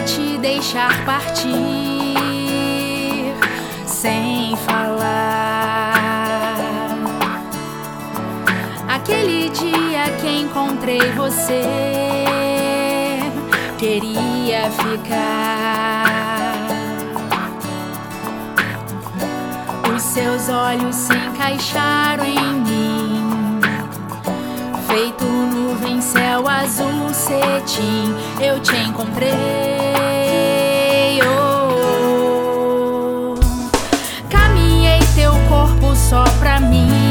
te deixar partir sem falar. Aquele dia que encontrei você, queria ficar. Os seus olhos se encaixaram em mim, feito nuvem, céu azul, cetim. Eu te encontrei, oh. Caminhei teu corpo só pra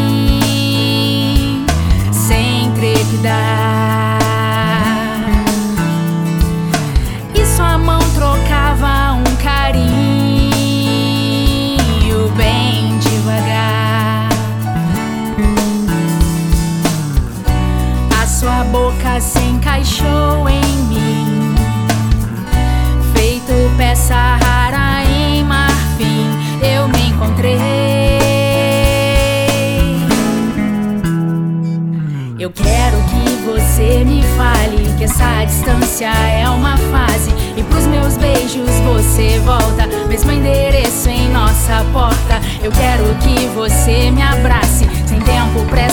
mim, sem trepidar. E sua mão trocava um carinho bem devagar. A sua boca se encaixou em mim, feito peça rara em marfim. Eu me encontrei. Eu quero que você me fale que essa distância é uma fase, e pros meus beijos você volta, mesmo endereço em nossa porta. Eu quero que você me abrace, sem tempo pra